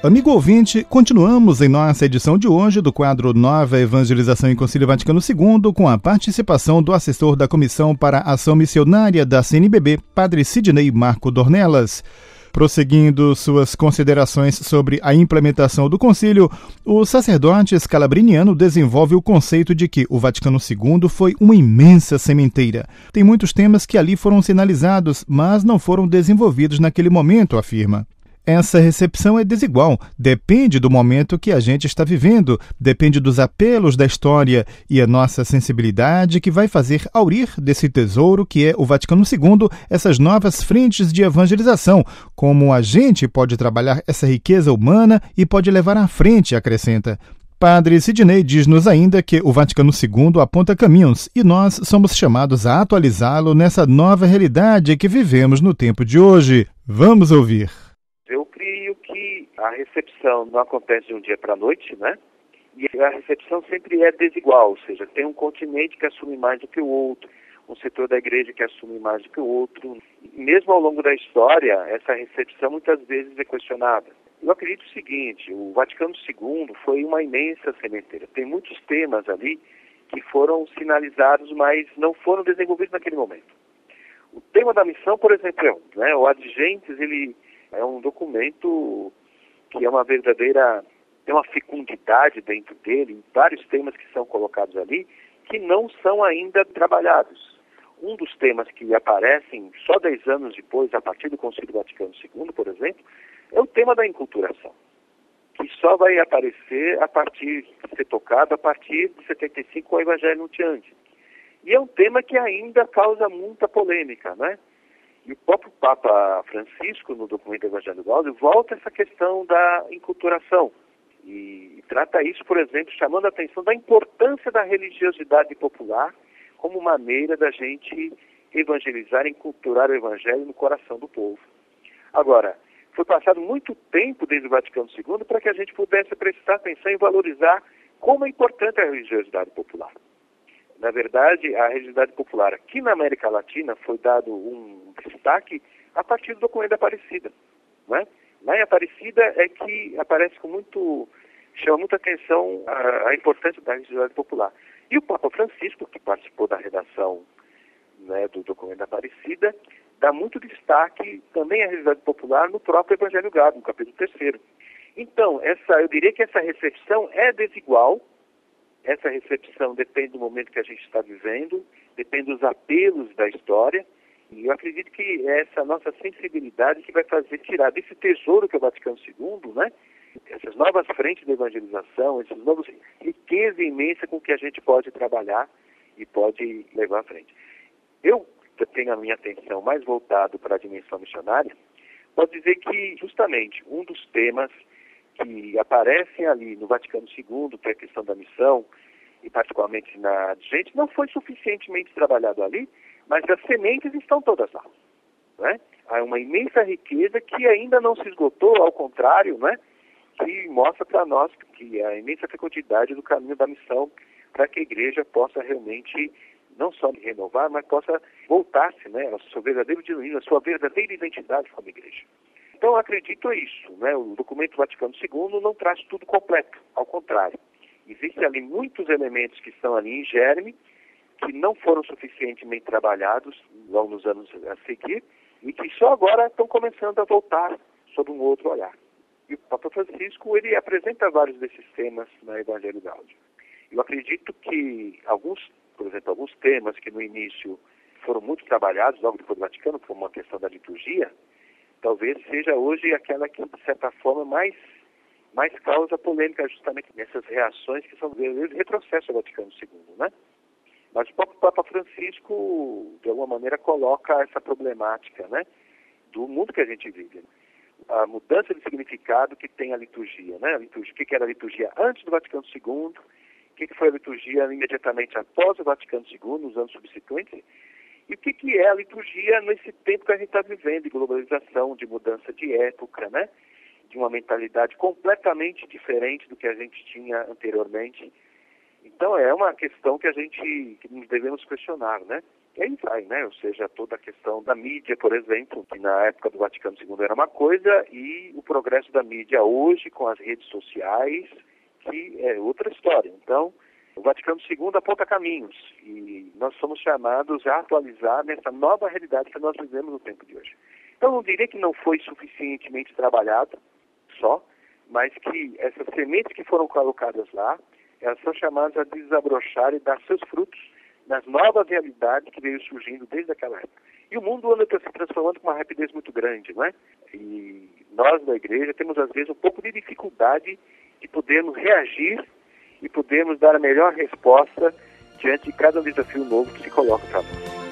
Amigo ouvinte, continuamos em nossa edição de hoje do quadro Nova Evangelização em Concílio Vaticano II, com a participação do assessor da Comissão para a Ação Missionária da CNBB, Padre Sidney Marco Dornelas. Prosseguindo suas considerações sobre a implementação do concílio, o sacerdote scalabriniano desenvolve o conceito de que o Vaticano II foi uma imensa sementeira. Tem muitos temas que ali foram sinalizados, mas não foram desenvolvidos naquele momento, afirma. Essa recepção é desigual, depende do momento que a gente está vivendo, depende dos apelos da história e a nossa sensibilidade que vai fazer aurir desse tesouro que é o Vaticano II essas novas frentes de evangelização, como a gente pode trabalhar essa riqueza humana e pode levar à frente, acrescenta. Padre Sidney diz-nos ainda que o Vaticano II aponta caminhos e nós somos chamados a atualizá-lo nessa nova realidade que vivemos no tempo de hoje. Vamos ouvir. Eu creio que a recepção não acontece de um dia para a noite, né? E a recepção sempre é desigual, ou seja, tem um continente que assume mais do que o outro, um setor da igreja que assume mais do que o outro. E mesmo ao longo da história, essa recepção muitas vezes é questionada. Eu acredito o seguinte, o Vaticano II foi uma imensa sementeira. Tem muitos temas ali que foram sinalizados, mas não foram desenvolvidos naquele momento. O tema da missão, por exemplo, é um, né? O Ad Gentes, ele é um documento que é uma verdadeira, tem uma fecundidade dentro dele, em vários temas que são colocados ali, que não são ainda trabalhados. Um dos temas que aparecem só 10 anos depois, a partir do Concílio Vaticano II, por exemplo, é o tema da enculturação, que só vai aparecer ser tocado a partir de 75 com o Evangelho Nuntiante. E é um tema que ainda causa muita polêmica, né? E o próprio Papa Francisco, no documento Evangelho Gaudium, volta a essa questão da enculturação e trata isso, por exemplo, chamando a atenção da importância da religiosidade popular como maneira da gente evangelizar e enculturar o Evangelho no coração do povo. Agora, foi passado muito tempo desde o Vaticano II para que a gente pudesse prestar atenção e valorizar como é importante a religiosidade popular. Na verdade, a religiosidade popular aqui na América Latina foi dado um destaque a partir do documento da Aparecida, né? Lá em Aparecida é que aparece chama muita atenção a importância da religiosidade popular. E o Papa Francisco, que participou da redação, né, do documento da Aparecida, dá muito destaque também à religiosidade popular no próprio Evangelho Gaudium, no capítulo 3º. Então, eu diria que essa recepção é desigual. Essa recepção depende do momento que a gente está vivendo, depende dos apelos da história, e eu acredito que é essa nossa sensibilidade que vai fazer tirar desse tesouro que é o Vaticano II, né, essas novas frentes de evangelização, esses novos riqueza imensa com que a gente pode trabalhar e pode levar à frente. Eu tenho a minha atenção mais voltado para a dimensão missionária, posso dizer que justamente um dos temas que aparecem ali no Vaticano II, que é a questão da missão, e particularmente na Ad Gentes, não foi suficientemente trabalhado ali, mas as sementes estão todas lá, né? Há uma imensa riqueza que ainda não se esgotou, ao contrário, né? Que mostra para nós que a imensa fecundidade do caminho da missão para que a igreja possa realmente não só renovar, mas possa voltar-se, né, ao seu verdadeiro genuíno, à sua verdadeira identidade como igreja. Então, eu acredito isso, né? O documento Vaticano II não traz tudo completo, ao contrário. Existem ali muitos elementos que estão ali em germe, que não foram suficientemente trabalhados logo nos anos a seguir, e que só agora estão começando a voltar sob um outro olhar. E o Papa Francisco, ele apresenta vários desses temas na Evangelho Gaudium. Eu acredito que alguns temas que no início foram muito trabalhados, logo depois do Vaticano, como uma questão da liturgia, talvez seja hoje aquela que, de certa forma, mais causa polêmica justamente nessas reações que são verdadeiros retrocessos ao Vaticano II, né? Mas o próprio Papa Francisco, de alguma maneira, coloca essa problemática, né, do mundo que a gente vive. A mudança de significado que tem a liturgia, né? O que era a liturgia antes do Vaticano II, o que foi a liturgia imediatamente após o Vaticano II, nos anos subsequentes, e o que é a liturgia nesse tempo que a gente está vivendo, de globalização, de mudança de época, né? De uma mentalidade completamente diferente do que a gente tinha anteriormente. Então é uma questão que nos devemos questionar, né? E aí vai, né? Ou seja, toda a questão da mídia, por exemplo, que na época do Vaticano II era uma coisa, e o progresso da mídia hoje com as redes sociais, que é outra história. Então, o Vaticano II aponta caminhos e nós somos chamados a atualizar nessa nova realidade que nós vivemos no tempo de hoje. Então, não diria que não foi suficientemente trabalhado só, mas que essas sementes que foram colocadas lá, elas são chamadas a desabrochar e dar seus frutos nas novas realidades que veio surgindo desde aquela época. E o mundo anda se transformando com uma rapidez muito grande, não é? E nós da igreja temos às vezes um pouco de dificuldade de podermos reagir e podermos dar a melhor resposta diante de cada desafio novo que se coloca para nós.